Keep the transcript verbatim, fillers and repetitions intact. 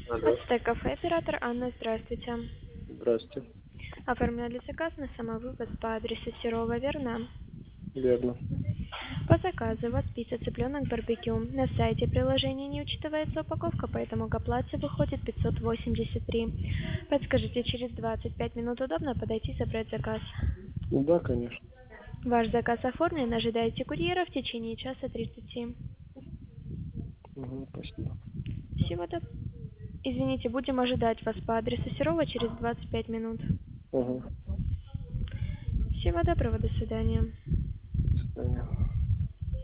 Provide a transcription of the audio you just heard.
Алло, Ацтек кафе, оператор Анна, здравствуйте. здрасте. Оформляли заказ на самовывоз по адресу Серова, верно? Верно. По заказу у вас пицца цыпленок барбекю. На сайте приложения не учитывается упаковка, поэтому к оплате выходит пятьсот восемьдесят три. Подскажите, через двадцать пять минут удобно подойти забрать заказ? Ну да, конечно. Ваш заказ оформлен, ожидаете курьера в течение часа тридцати. Угу, спасибо. Всего доброго. Извините, будем ожидать вас по адресу Серова через двадцать пять минут. Угу. Всего доброго, до свидания.